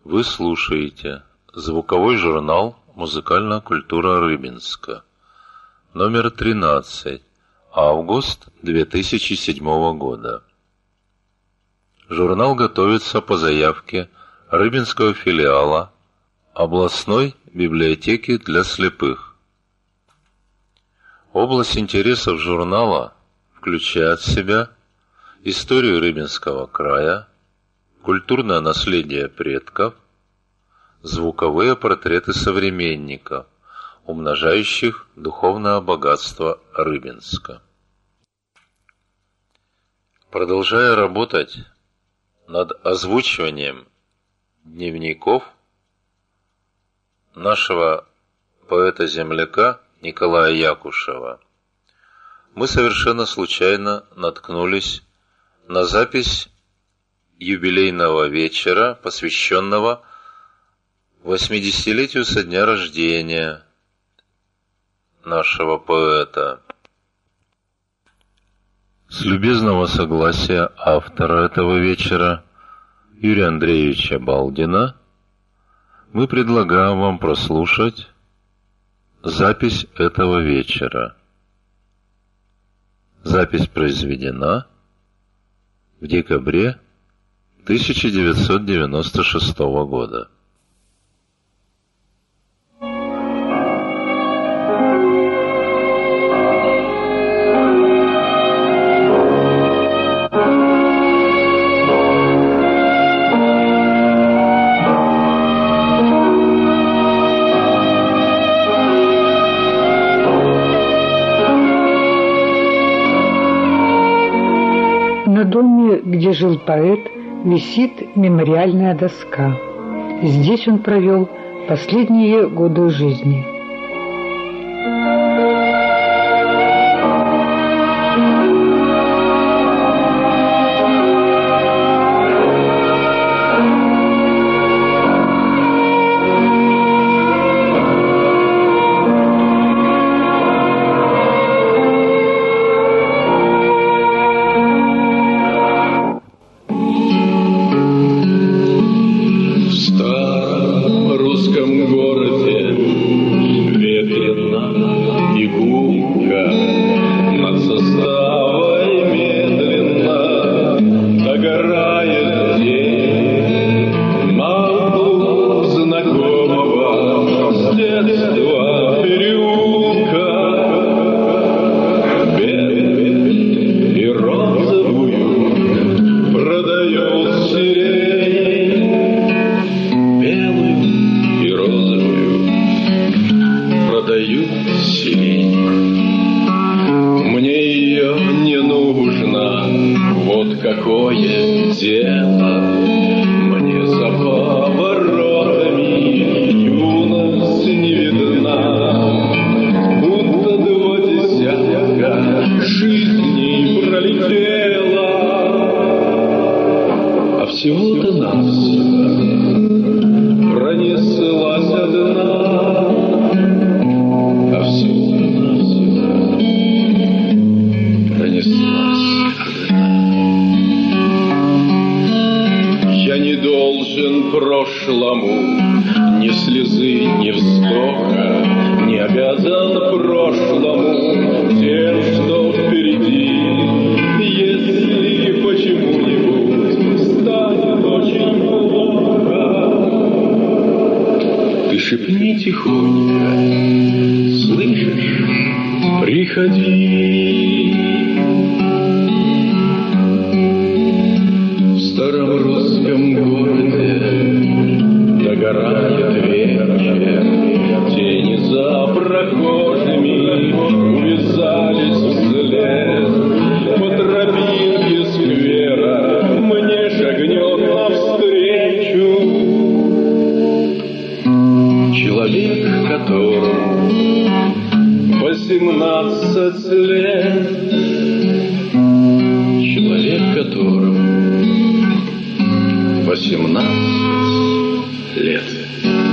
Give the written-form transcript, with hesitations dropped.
Вы слушаете звуковой журнал «Музыкальная культура Рыбинска», номер 13, август 2007 года. Журнал готовится по заявке Рыбинского филиала областной библиотеки для слепых. Область интересов журнала включает в себя историю Рыбинского края, культурное наследие предков, звуковые портреты современников, умножающих духовное богатство Рыбинска. Продолжая работать над озвучиванием дневников нашего поэта-земляка Николая Якушева, мы совершенно случайно наткнулись на запись юбилейного вечера, посвященного 80-летию со дня рождения нашего поэта. С любезного согласия автора этого вечера, Юрия Андреевича Балдина, мы предлагаем вам прослушать запись этого вечера. Запись произведена в декабре 1996 года. На доме, где жил поэт, висит мемориальная доска. Здесь он провел последние годы жизни. Человек, которому 18 лет.